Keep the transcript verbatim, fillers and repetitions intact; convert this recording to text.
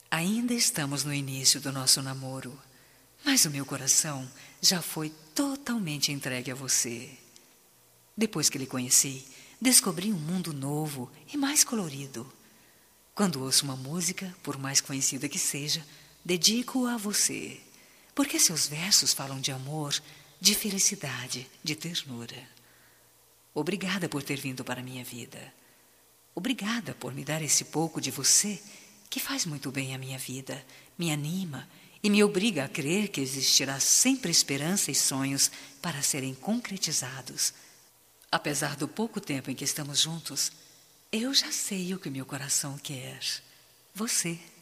Ainda estamos no início do nosso namoro, mas o meu coração já foi totalmente entregue a você. Depois que lhe conheci, descobri um mundo novo e mais colorido. Quando ouço uma música, por mais conhecida que seja, dedico-a a você, porque seus versos falam de amor, de felicidade, de ternura. Obrigada por ter vindo para a minha vida. Obrigada por me dar esse pouco de você que faz muito bem à minha vida, me anima e me obriga a crer que existirá sempre esperança e sonhos para serem concretizados. Apesar do pouco tempo em que estamos juntos, eu já sei o que meu coração quer. Você.